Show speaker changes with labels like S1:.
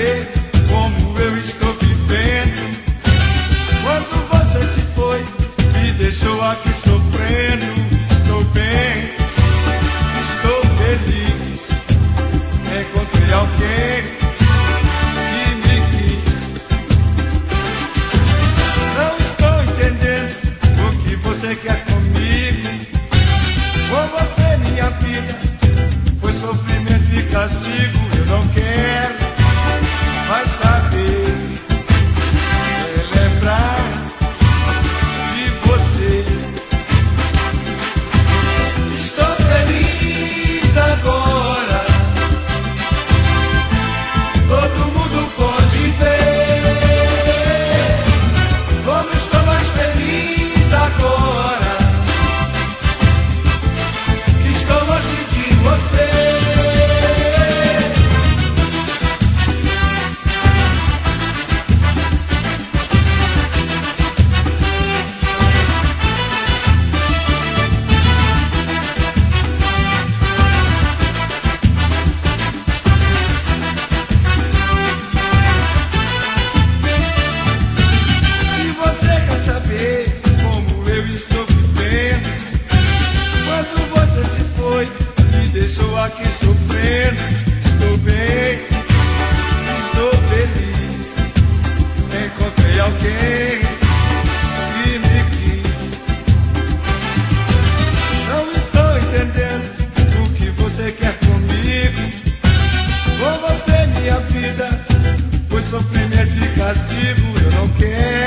S1: saber como eu estou vivendo. Quando você se foi, me deixou aqui sofrendo. Estou bem, estou feliz. Encontrei alguém que me quis. Não estou entendendo o que você quer comigo. Com você minha vida foi sofrimento e castigo. Eu não quero mais saber, lembrar de você. Estou feliz agora, todo mundo pode ver como estou mais feliz agora, que estou longe de você. Deixou aqui sofrendo. Estou bem, estou feliz. Encontrei alguém que me quis. Não estou entendendo o que você quer comigo. Com você minha vida foi sofrimento e castigo. Eu não quero